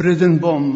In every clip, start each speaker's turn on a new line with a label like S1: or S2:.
S1: Preden bom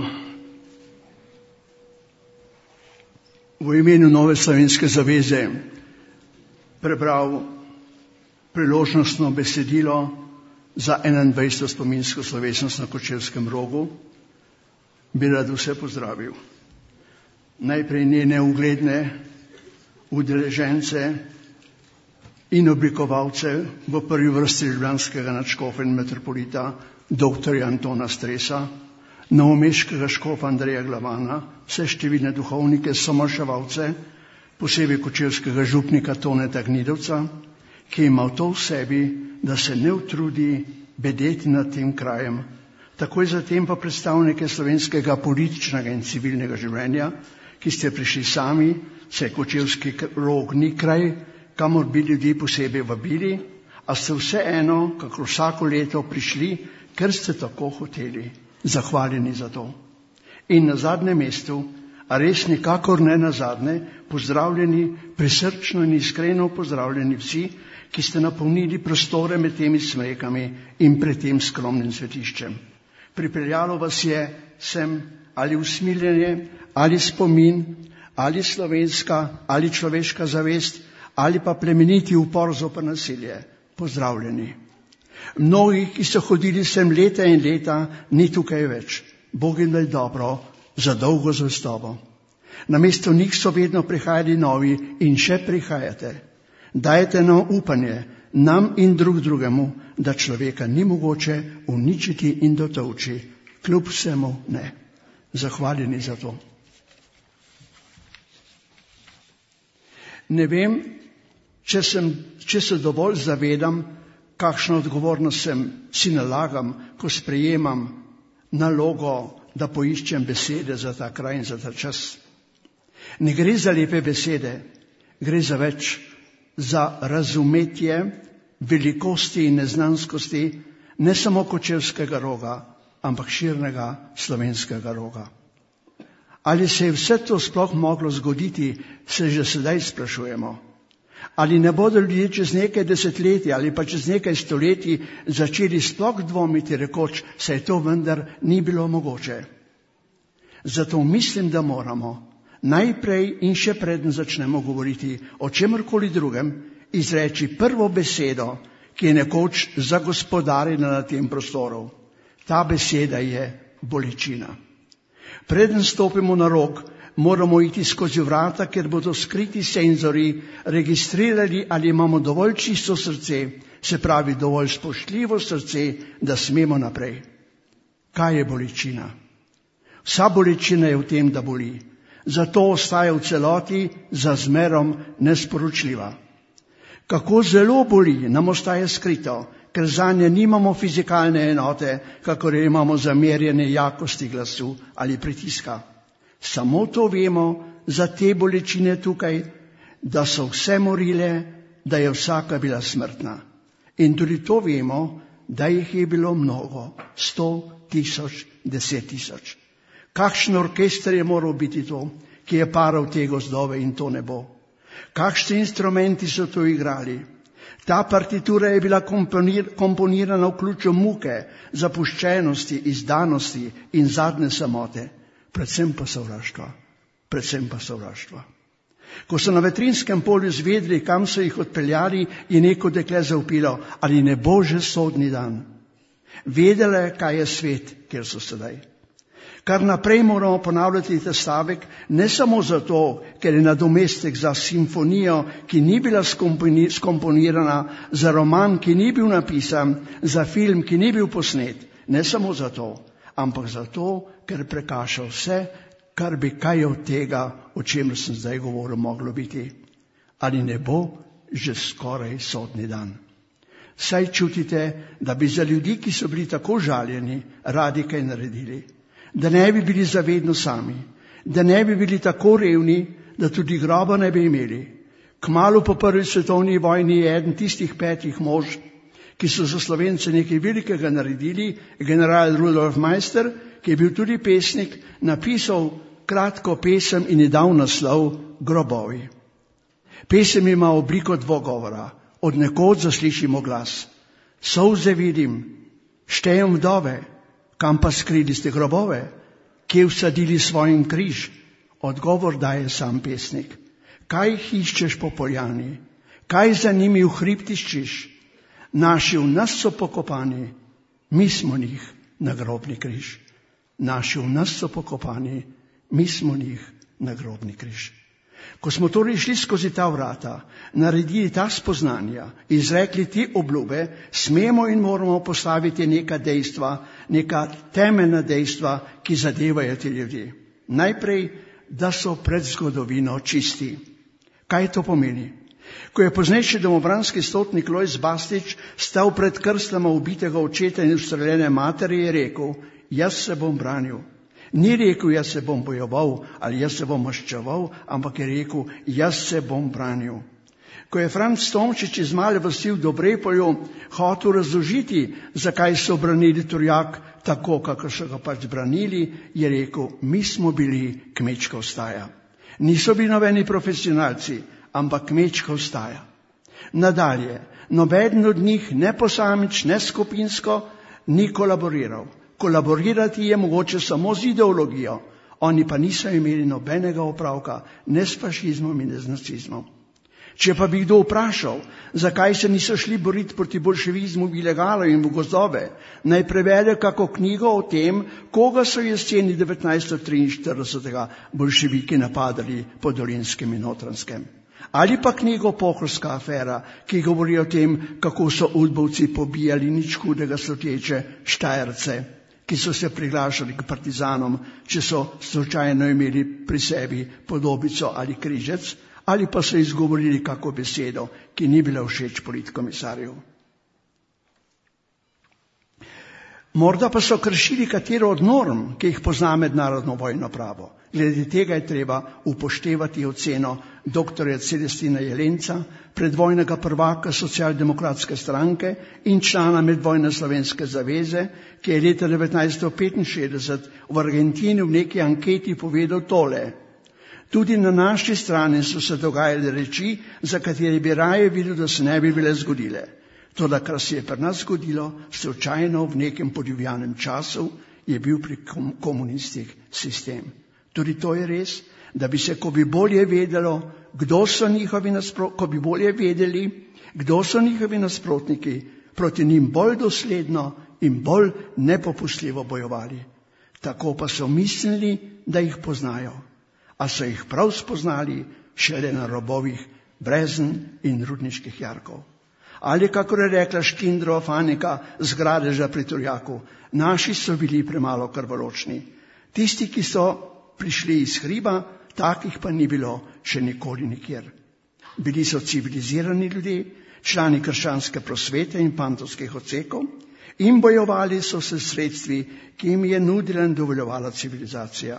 S1: v imenu Nove Slovenske zaveze prebral priložnostno besedilo za 21. spominsko slovesnost na Kočevskem rogu, bi rad vse pozdravil. Najprej njene ugledne udeležence in oblikovalce, v prvi vrsti ljubljanskega nadškofa in metropolita dr. Antona Stresa, novomeškega škofa Andreja Glavana, vse številne duhovnike, somarševalce, posebej kočevskega župnika Toneta Gnidovca, ki je imel to v sebi, da se ne utrudi bedeti nad tem krajem. Takoj zatem pa predstavnike slovenskega političnega in civilnega življenja, ki ste prišli sami, saj Kočevski rog ni kraj, kamor bi ljudi posebej vabili, a ste vseeno, kako vsako leto prišli, ker ste tako hoteli. Zahvaljeni za to. In na zadnjem mestu, a res nikakor ne na zadnje, pozdravljeni, prisrčno in iskreno pozdravljeni vsi, ki ste napolnili prostore med temi smrekami in pred tem skromnim svetiščem. Pripeljalo vas je sem ali usmiljenje, ali spomin, ali slovenska, ali človeška zavest, ali pa plemeniti upor zoper nasilje. Pozdravljeni. Mnogi, ki so hodili sem leta in leta, ni tukaj več. Bog jim daj dobro, za dolgo zvestobo. Namesto njih so vedno prihajali novi in še prihajate. Dajte nam upanje, nam in drugemu, da človeka ni mogoče uničiti in dotovči. Kljub vsemu ne. Zahvaljeni za to. Ne vem, če se dovolj zavedam, kakšno odgovornost si nalagam, ko sprejemam nalogo, da poiščem besede za ta kraj in za ta čas. Ne gre za lepe besede, gre za več, za razumetje velikosti in neznanskosti ne samo Kočevskega roga, ampak širnega slovenskega roga. Ali se je vse to sploh moglo zgoditi, se že sedaj sprašujemo. Ali ne bodo ljudje čez nekaj desetletij ali pa čez nekaj stoletij začeli sploh dvomiti, rekoč, saj to vendar ni bilo mogoče. Zato mislim, da moramo najprej in še preden začnemo govoriti o čemrkoli drugem, izreči prvo besedo, ki je nekoč zagospodarila na tem prostoru. Ta beseda je bolečina. Preden stopimo na rog, moramo iti skozi vrata, ker bodo skriti senzori registrirali, ali imamo dovolj čisto srce, se pravi dovolj spoštljivo srce, da smemo naprej. Kaj je bolečina? Vsa bolečina je v tem, da boli. Zato ostaja v celoti za zmerom nesporočljiva. Kako zelo boli, nam ostaje skrito, ker zanje nimamo fizikalne enote, kakor imamo za merjenje jakosti glasu ali pritiska. Samo to vemo za te bolečine tukaj, da so vse morile, da je vsaka bila smrtna. In tudi to vemo, da jih je bilo mnogo, 100 000, 10 000. Kakšen orkester je moral biti to, ki je paral te gozdove in to nebo? Kakšni instrumenti so to igrali? Ta partitura je bila komponirana v ključu muke, zapuščenosti, izdanosti in zadnje samote. Predvsem pa sovraštva. Ko so na Vetrinjskem polju zvedeli, kam so jih odpeljali, je neko dekle zavpilo, ali ne bo že sodni dan. Vedele, kaj je svet, kjer so sedaj. Kar naprej moramo ponavljati ta stavek, ne samo zato, ker je nadomestek za simfonijo, ki ni bila skomponirana, za roman, ki ni bil napisan, za film, ki ni bil posnet. Ne samo zato, ampak zato, ker prekaša vse, kar bi kaj od tega, o čemer sem zdaj govoril, moglo biti. Ali ne bo že skoraj sodni dan? Saj čutite, da bi za ljudi, ki so bili tako žaljeni, radi kaj naredili. Da ne bi bili zavedno sami, da ne bi bili tako revni, da tudi groba ne bi imeli. Kmalu po prvi svetovni vojni je eden tistih 5 mož, ki so za Slovence nekaj velikega naredili, general Rudolf Meister, ki je bil tudi pesnik, napisal kratko pesem in je dal naslov Grobovi. Pesem ima obliko dvogovora. Od nekod zaslišimo glas. Solze vidim, štejem vdove, Kam pa skrili ste grobove? Kje vsadili svojim križ? Odgovor daje sam pesnik. Kaj jih iščeš po poljani? Kaj za njimi v hrib tiščiš? Naši v nas so pokopani, mi smo njih na grobni križ. Naši v nas so pokopani, mi smo njih na grobni križ. Ko smo torej šli skozi ta vrata, naredili ta spoznanja, izrekli ti obljube, smemo in moramo postaviti neka dejstva, neka temeljna dejstva, ki zadevajo te ljudi. Najprej, da so pred zgodovino čisti. Kaj to pomeni? Ko je poznejši domobranski stotnik Lojz Bastič stal pred krstama ubitega očeta in ustreljene matere, je rekel, jaz se bom branil. Ni rekel, jaz se bom bojeval ali jaz se bom maščeval, ampak je rekel, jaz se bom branil. Ko je Franc Tomčič iz Male vasi v Dobrepolju hotel razložiti, zakaj so branili Turjak tako, kako so ga pač branili, je rekel, mi smo bili kmečka vstaja. Niso bili nobeni profesionalci, ampak kmečka vstaja. Nadalje, nobeden od njih ne posamič, ne skupinsko ni kolaboriral. Kolaborirati je mogoče samo z ideologijo, oni pa niso imeli nobenega opravka, ne s fašizmom in ne z nacizmom. Če pa bi kdo vprašal, zakaj se niso šli boriti proti bolševizmu v ilegalo in v gozdove, naj prevede kako knjigo o tem, koga so jeseni 1943. Bolševiki napadali po Dolenjskem in Notranjskem. Ali pa knjigo Pohorska afera, ki govori o tem, kako so udbovci pobijali nič hudega sluteče Štajerce, ki so se priglašali k partizanom, če so slučajno imeli pri sebi podobico ali križec, ali pa so izgovorili kako besedo, ki ni bila všeč politkomisarju. Morda pa so kršili katero od norm, ki jih pozna mednarodno vojno pravo. Glede tega je treba upoštevati oceno dr. Celestina Jelenca, predvojnega prvaka Socialdemokratske stranke in člana Medvojne slovenske zaveze, ki je leta 1965 v Argentini v neki anketi povedal tole. Tudi na naši strani so se dogajale reči, za katere bi raje videl, da se ne bi bile zgodile. Toda, kar se je pri nas zgodilo, slučajno v nekem podivjanem času, je bil pri komunistih sistem. Tudi to je res, da bi se, ko bi bolje vedelo, ko bi bolje vedeli, kdo so njihovi nasprotniki, proti njim bolj dosledno in bolj nepopustljivo bojevali. Tako pa so mislili, da jih poznajo, a so jih prav spoznali šele na robovih brezen in rudniških jarkov. Ali, kakor je rekla Škindrova Fanika z Gradeža pri Turjaku, naši so bili premalo krvoločni. Tisti, ki so prišli iz hriba, takih pa ni bilo še nikoli nikjer. Bili so civilizirani ljudje, člani krščanske prosvete in pantovskih odsekov in bojevali so se sredstvi, ki jim je nudila in dovoljovala civilizacija.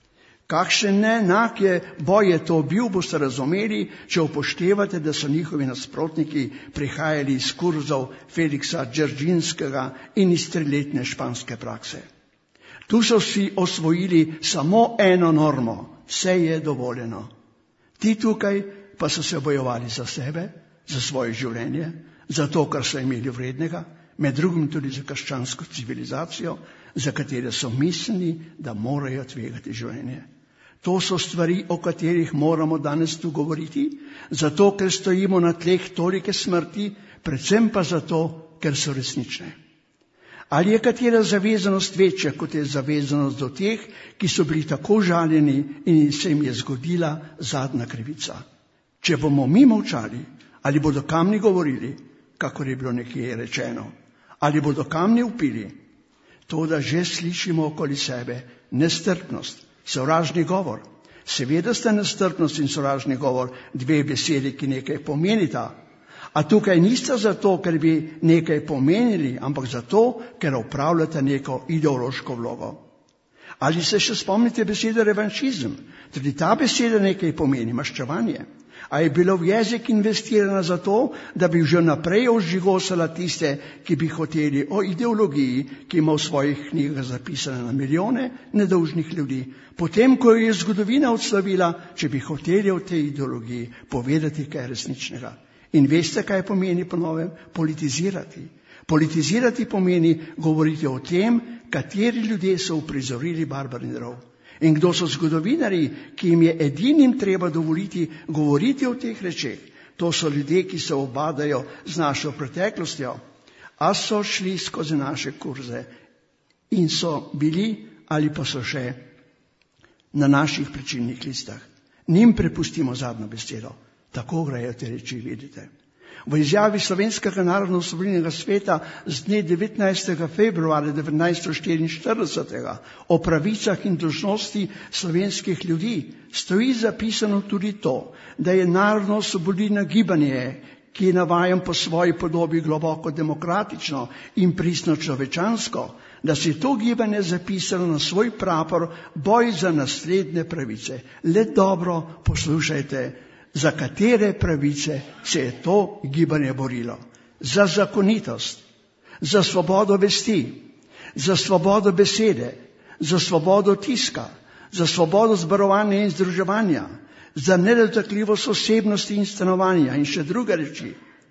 S1: Kakšen neenak je boj je to bil, boste razumeli, če upoštevate, da so njihovi nasprotniki prihajali iz kurzov Feliksa Dzeržinskega in iz 3-letne španske prakse. Tu so si osvojili samo eno normo, vse je dovoljeno. Ti tukaj pa so se bojevali za sebe, za svoje življenje, za to, kar so imeli vrednega, med drugim tudi za krščansko civilizacijo, za katere so mislili, da morajo tvegati življenje. To so stvari, o katerih moramo danes tu govoriti, zato, ker stojimo na tleh tolike smrti, predvsem pa zato, ker so resnične. Ali je katera zavezanost večja, kot je zavezanost do teh, ki so bili tako žaljeni in se jim je zgodila zadnja krivica? Če bomo mi molčali, ali bodo kamni govorili, kakor je bilo nekje rečeno, ali bodo kamni vpili, to, da že slišimo okoli sebe nestrpnost, sovražni govor. Seveda sta nestrpnost in sovražni govor dve besedi, ki nekaj pomenita. A tukaj nista zato, ker bi nekaj pomenili, ampak zato, ker opravljate neko ideološko vlogo. Ali se še spomnite besede revanšizem? Tudi ta beseda nekaj pomeni, maščevanje. A je bilo v jezik investirana zato, da bi že naprej ožigosala tiste, ki bi hoteli o ideologiji, ki ima v svojih knjigah zapisane na milijone nedolžnih ljudi. Potem, ko je zgodovina odslavila, če bi hoteli o tej ideologiji povedati kaj resničnega. In veste, kaj pomeni po novem? Politizirati. Politizirati pomeni govoriti o tem, kateri ljudje so uprizorili barbarni rov. In kdo so zgodovinarji, ki jim je edinim treba dovoliti govoriti o teh rečeh. To so ljudje, ki se obadajo z našo preteklostjo, a so šli skozi naše kurze in so bili ali pa so še na naših plačilnih listah. Njim prepustimo zadnjo besedo. Tako grejo te reči, vidite. V izjavi Slovenskega narodno-osvobodilnega sveta z dne 19. februarja 1944 o pravicah in dolžnosti slovenskih ljudi stoji zapisano tudi to, da je narodno-osvobodilno gibanje, ki je navajan po svoji podobi globoko demokratično in pristno človečansko, da se je to gibanje zapisalo na svoj prapor boj za naslednje pravice. Le dobro poslušajte, za katere pravice se je to gibanje borilo. Za zakonitost, za svobodo vesti, za svobodo besede, za svobodo tiska, za svobodo zborovanja in združevanja, za nedotakljivost osebnosti in stanovanja in še druge reči.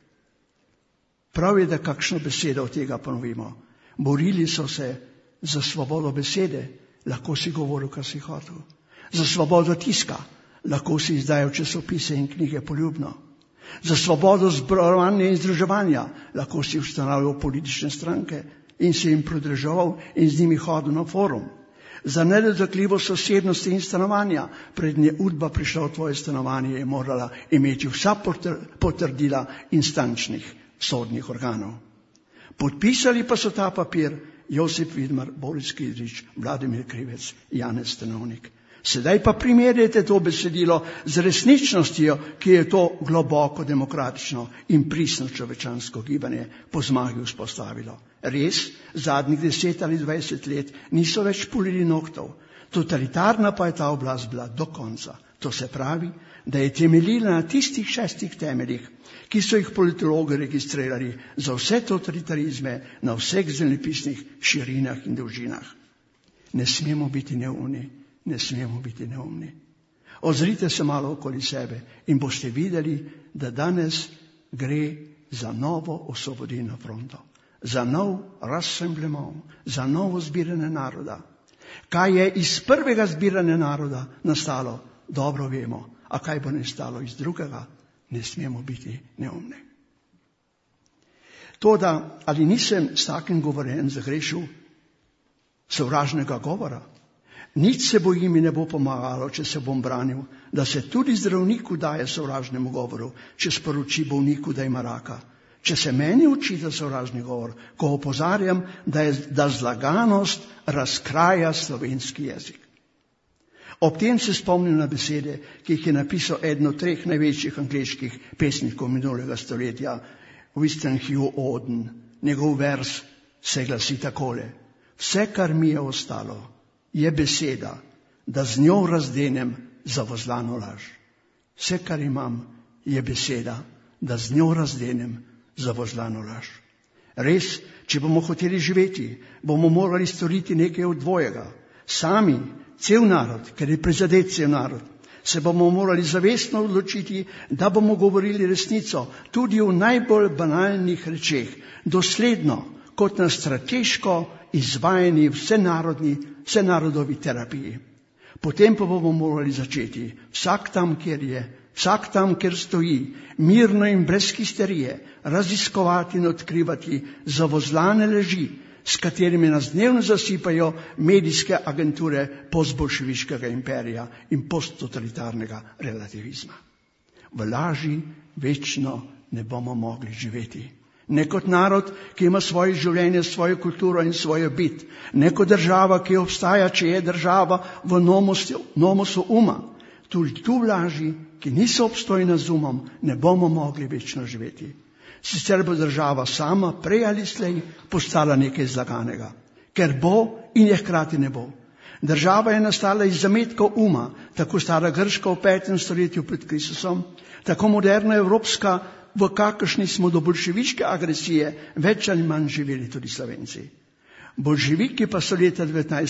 S1: Prav je, da kakšno besedo od tega ponovimo. Borili so se za svobodo besede, lahko si govoril, kar si hotel. Za svobodo tiska, lahko si izdajal časopise in knjige poljubno. Za svobodo zborovanja in združevanja, lahko si ustanavljal politične stranke in se jim pridruževal in z njimi hodil na forum. Za nedotakljivost osebnosti in stanovanja, prednje udba prišla v tvoje stanovanje, je morala imeti vsa potrdila instančnih sodnih organov. Podpisali pa so ta papir Josip Vidmar, Boris Kidrič, Vladimir Krivec, Janez Stanovnik. Sedaj pa primerjajte to besedilo z resničnostjo, ki je to globoko demokratično in pristno človečansko gibanje po zmagi vzpostavilo. Res, zadnjih 10 ali 20 let niso več pulili nohtov. Totalitarna pa je ta oblast bila do konca. To se pravi, da je temeljila na tistih 6 temeljih, ki so jih politologi registrirali za vse totalitarizme na vseh zemljepisnih širinah in dolžinah. Ne smemo biti neumni. Ne smemo biti neumni. Ozrite se malo okoli sebe in boste videli, da danes gre za novo osvobodilno fronto, za nov rassemblement, za novo zbiranje naroda. Kaj je iz prvega zbiranja naroda nastalo, dobro vemo, a kaj bo nastalo iz drugega, ne smemo biti neumni. Toda, ali nisem s takim govorjenjem zagrešil sovražnega govora? Nič se bojim in ne bo pomagalo, če se bom branil, da se tudi zdravniku daje sovražnemu govoru, če sporoči bolniku, da ima raka. Če se meni učita sovražni govor, ko opozarjam, da zlaganost razkraja slovenski jezik. Ob tem se spomnim na besede, ki jih je napisal eden od 3 največjih angleških pesnikov minulega stoletja, Winston Hugh Auden. Njegov vers se glasi takole: vse, kar mi je ostalo, je beseda, da z njo razdenem zavozlano laž. Vse, kar imam, je beseda, da z njo razdenem zavozlano laž. Res, če bomo hoteli živeti, bomo morali storiti nekaj od dvojega. Sami, cel narod, ker je prizadet cel narod, se bomo morali zavestno odločiti, da bomo govorili resnico tudi v najbolj banalnih rečeh, dosledno, kot na strateško izvajani vsenarodovi terapiji. Potem pa bomo morali začeti vsak tam, kjer stoji, mirno in brez histerije, raziskovati in odkrivati zavozlane laži, s katerimi nas dnevno zasipajo medijske agenture postbolševiškega imperija in posttotalitarnega relativizma. V laži večno ne bomo mogli živeti. Ne kot narod, ki ima svoje življenje, svojo kulturo in svojo bit. Ne kot država, ki obstaja, če je država v nomosu uma. Tudi tu v laži, ki niso obstojna z umom, ne bomo mogli večno živeti. Sicer bo država sama prej ali slej postala nekaj zlaganega, ker bo in je hkrati ne bo. Država je nastala iz zametkov uma, tako stara Grška v 5. stoletju pred Kristusom, tako moderna evropska, v kakršni smo do bolševiške agresije več ali manj živeli tudi Slovenci. Bolševiki pa so leta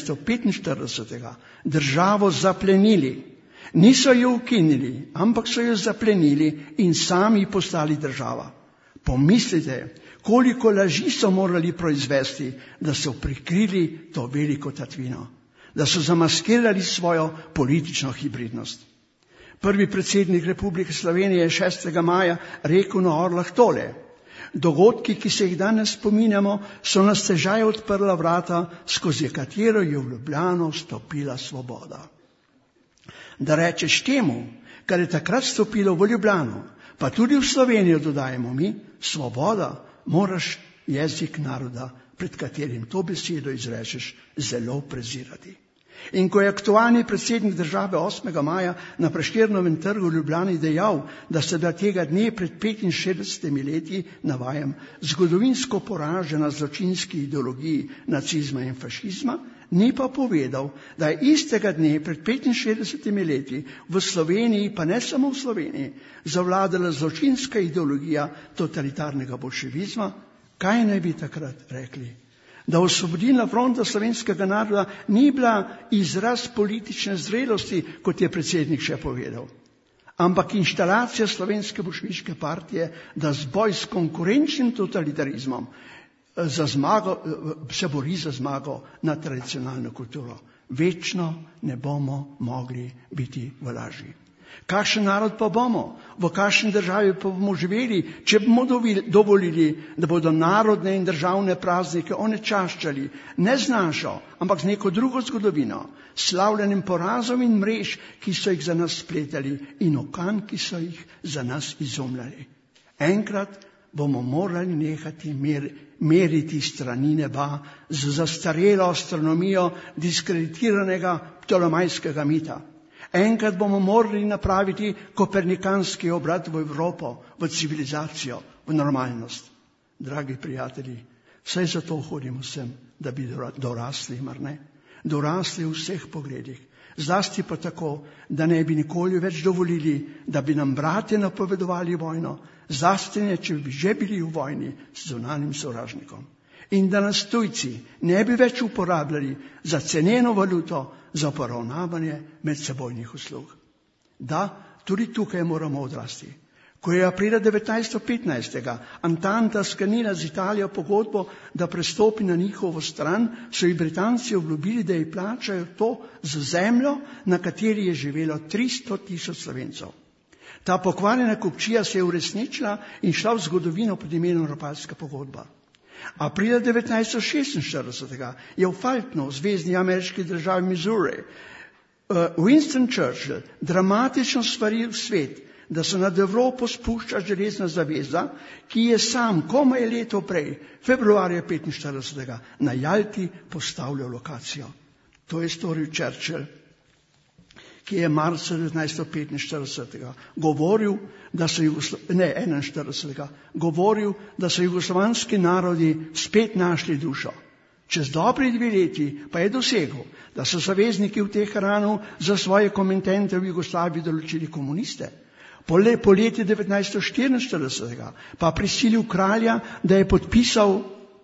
S1: 1945 državo zaplenili. Niso jo ukinili, ampak so jo zaplenili in sami postali država. Pomislite, koliko laži so morali proizvesti, da so prikrili to veliko tatvino, da so zamaskirali svojo politično hibridnost. Prvi predsednik Republike Slovenije je 6. maja rekel na Orlah tole: dogodki, ki se jih danes spominjamo, so nas težaj odprla vrata, skozi katero je v Ljubljano vstopila svoboda. Da rečeš temu, kar je takrat vstopilo v Ljubljano, pa tudi v Slovenijo, dodajemo mi, svoboda, moraš jezik naroda, pred katerim to besedo izrečeš, zelo prezirati. In ko je aktualni predsednik države 8. maja na Prešernovem trgu v Ljubljani dejal, da se da tega dne pred 65 leti, navajam, zgodovinsko poražena zločinski ideologiji nacizma in fašizma, ni pa povedal, da je istega dne pred 65 leti v Sloveniji, pa ne samo v Sloveniji, zavladala zločinska ideologija totalitarnega bolševizma. Kaj naj bi takrat rekli? Da Osvobodilna fronta slovenskega naroda ni bila izraz politične zrelosti, kot je predsednik še povedal, ampak inštalacija slovenske boljševiške partije, da z boj s konkurenčnim totalitarizmom se bori za zmago nad tradicionalno kulturo. Večno ne bomo mogli biti v laži. Kakšen narod pa bomo? V kakšni državi pa bomo živeli, če bomo dovolili, da bodo narodne in državne praznike onečaščali ne z našo, ampak z neko drugo zgodovino, slavljenim porazom in mrež, ki so jih za nas spletali, in okan, ki so jih za nas izumljali. Enkrat bomo morali nehati meriti strani neba z zastarelo astronomijo diskreditiranega ptolomajskega mita. Enkrat bomo morali napraviti kopernikanski obrat v Evropo, v civilizacijo, v normalnost. Dragi prijatelji, vsaj zato hodimo sem, da bi dorasli, mar ne? Dorasli v vseh pogledih. Zlasti pa tako, da ne bi nikoli več dovolili, da bi nam bratje napovedovali vojno, zlasti ne, če bi že bili v vojni s zunanjim sovražnikom. In da nas tujci ne bi več uporabljali za ceneno valuto za poravnavanje medsebojnih uslug. Da, tudi tukaj moramo odrasti. Ko je aprila 1915. Antanta sklenila z Italijo pogodbo, da prestopi na njihovo stran, so ji Britanci obljubili, da ji plačajo to z zemljo, na kateri je živelo 300.000 Slovencev. Ta pokvarjena kupčija se je uresničila in šla v zgodovino pod imenom Rapalska pogodba. Aprila 1946. je v Fultonu, zvezni ameriški državi Missouri, Winston Churchill dramatično svaril svet, da se nad Evropo spušča železna zaveza, ki je sam komaj leto prej, februarja 1945. na Jalti postavljal lokacijo. To je storil Churchill, ki je marca 1945. govoril, da so jugoslovanski narodi spet našli dušo. Čez dobri 2 leti pa je dosegel, da so zavezniki v Teheranu za svoje komitente v Jugoslaviji določili komuniste. Po leti 1944. pa prisilil kralja, da je podpisal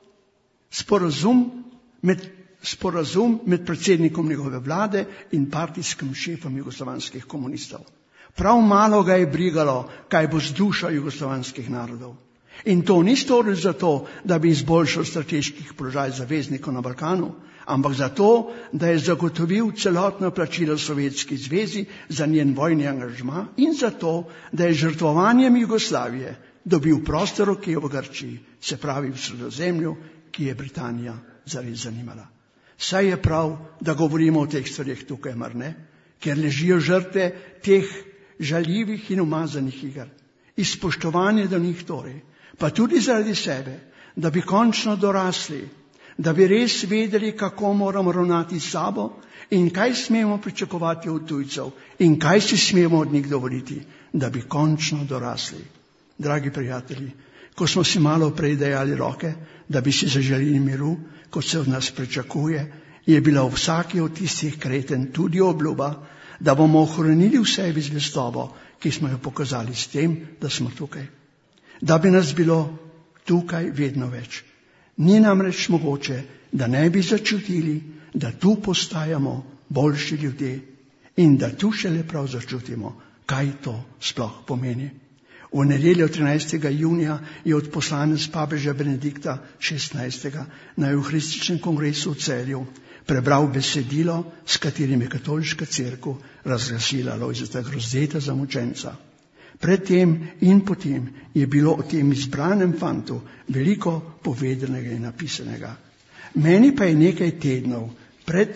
S1: sporazum med predsednikom njegove vlade in partijskim šefom jugoslovanskih komunistov. Prav malo ga je brigalo, kaj bo z dušo jugoslovanskih narodov. In to ni storil zato, da bi izboljšal strateških položaj zaveznikov na Balkanu, ampak zato, da je zagotovil celotno plačilo Sovjetski zvezi za njen vojni angažma in zato, da je žrtvovanjem Jugoslavije dobil proste roke v Grčiji, se pravi v Sredozemlju, ki je Britanija zares zanimala. Saj je prav, da govorimo o teh stvarih tukaj, mar ne? Ker ležijo žrtve teh žaljivih in umazanih iger. Iz spoštovanja do njih torej, pa tudi zaradi sebe, da bi končno dorasli, da bi res vedeli, kako moramo ravnati s sabo in kaj smemo pričakovati od tujcev in kaj si smemo od njih dovoliti, da bi končno dorasli. Dragi prijatelji, ko smo si malo prej dajali roke, da bi si zaželili miru, kot se od nas pričakuje, je bila v vsaki od tistih kreten tudi obljuba, da bomo ohranili v sebi zvestobo, ki smo jo pokazali s tem, da smo tukaj. Da bi nas bilo tukaj vedno več. Ni namreč mogoče, da ne bi začutili, da tu postajamo boljši ljudje in da tu šele prav začutimo, kaj to sploh pomeni. V nedeljo 13. junija je odposlanec papeža Benedikta XVI. Na Evharističnem kongresu v Celju prebral besedilo, s katerim je katoliška cerkev razglasila Lojzeta Grozdeta za mučenca. Predtem in potem je bilo o tem izbranem fantu veliko povedanega in napisanega. Meni pa je nekaj tednov pred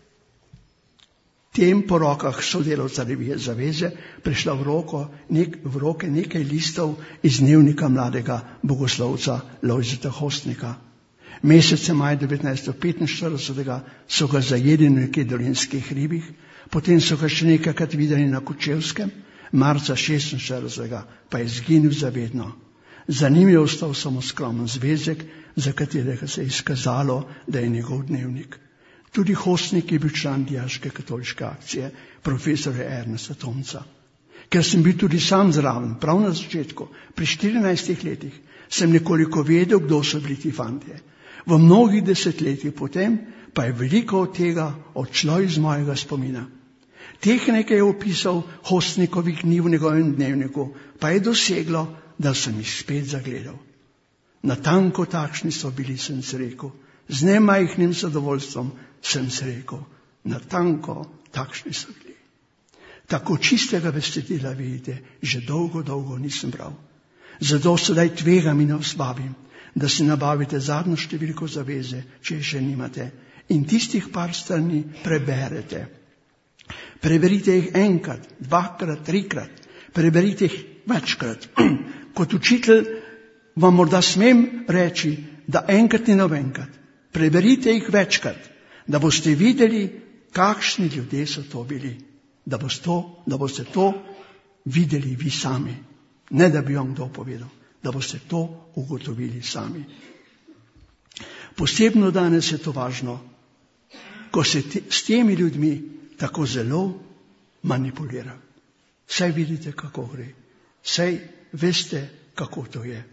S1: tem po rokah sodelavca revije Zaveze prišla v roke nekaj listov iz dnevnika mladega bogoslovca Lojzeta Hostnika. Meseca maja 1945 so ga zajeli na nekaj dolenjskih hribih, potem so ga še nekajkrat videli na Kočevskem, marca 1946 pa je izginil zavedno. Za njim je ostal samo skromen zvezek, za katerega se je izkazalo, da je njegov dnevnik. Tudi Hostnik je bil član dijaške katoliške akcije profesorja Ernesta Tomca. Ker sem bil tudi sam zraven, prav na začetku, pri 14 letih, sem nekoliko vedel, kdo so bili ti fantje. V mnogih desetletjih potem pa je veliko od tega odšlo iz mojega spomina. Teh nekaj je opisal Hostnikovih dni v njegovem dnevniku, pa je doseglo, da sem jih spet zagledal. Natanko takšni so bili, sem se rekel. Z nemajhnim zadovoljstvom sem se rekel. Natanko takšni so bili. Tako čistega besedila, vidite, že dolgo nisem bral. Zato sedaj tvegam in vas vabim, da si nabavite zadnjo številko Zaveze, če je še nimate, in tistih par strani preberete. Preberite jih enkrat, dvakrat, trikrat, preberite jih večkrat. Kot učitelj vam morda smem reči, da enkrat in novenkrat. Preberite jih večkrat, da boste videli, kakšni ljudje so to bili. Da boste to videli vi sami. Ne, da bi vam kdo povedal, da boste to ugotovili sami. Posebno danes je to važno, ko se s temi ljudmi tako zelo manipulira. Saj vidite, kako gre. Saj veste, kako to je.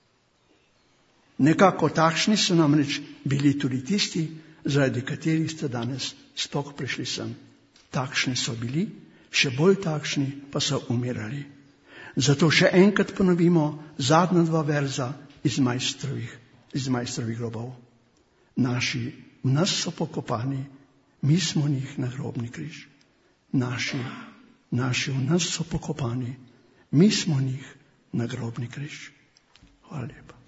S1: Nekako takšni so namreč bili tudi tisti, zaradi katerih ste danes sploh prišli sem. Takšni so bili, še bolj takšni pa so umirali. Zato še enkrat ponovimo zadnja dva verza iz Majstrovih grobov. V nas so pokopani, mi smo njih na grobni križ. Naši v nas so pokopani, mi smo njih na grobni križ. Hvala lepa.